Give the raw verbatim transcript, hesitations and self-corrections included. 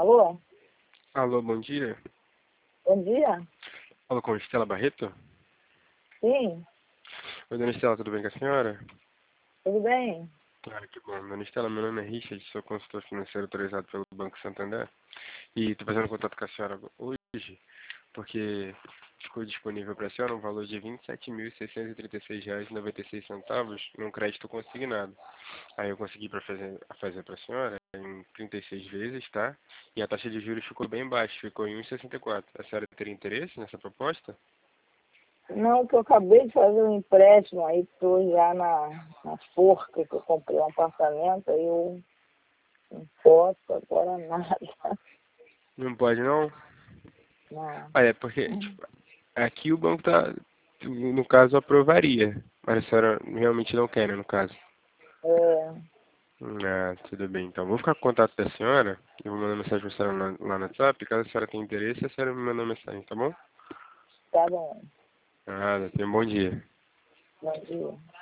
Alô? Alô, bom dia. Bom dia? Alô, com Estela Barreto? Sim, Oi, dona Estela, tudo bem com a senhora? tudo bem? Claro que bom. Dona Estela, meu nome é Richard, sou consultor financeiro autorizado pelo Banco Santander. E estou fazendo contato com a senhora hoje porque ficou disponível para a senhora um valor de vinte e sete mil, seiscentos e trinta e seis reais e noventa e seis centavos num crédito consignado. Aí eu consegui para fazer, fazer para a senhora em trinta e seis vezes, tá? E a taxa de juros ficou bem baixa, ficou em um vírgula sessenta e quatro. A senhora teria interesse nessa proposta? Não, que eu acabei de fazer um empréstimo, aí estou já na, na forca, que eu comprei um apartamento, aí eu não posso agora nada. Não pode não? Não. Ah, é porque tipo, aqui o banco tá, no caso, aprovaria, mas a senhora realmente não quer, né, no caso. É, Ah, tudo bem. Então, vou ficar com o contato da senhora, eu vou mandar mensagem para a senhora lá, lá no WhatsApp, caso a senhora tenha interesse, a senhora me manda uma mensagem, tá bom? tá bom. Nada, tenha um bom dia. Bom dia.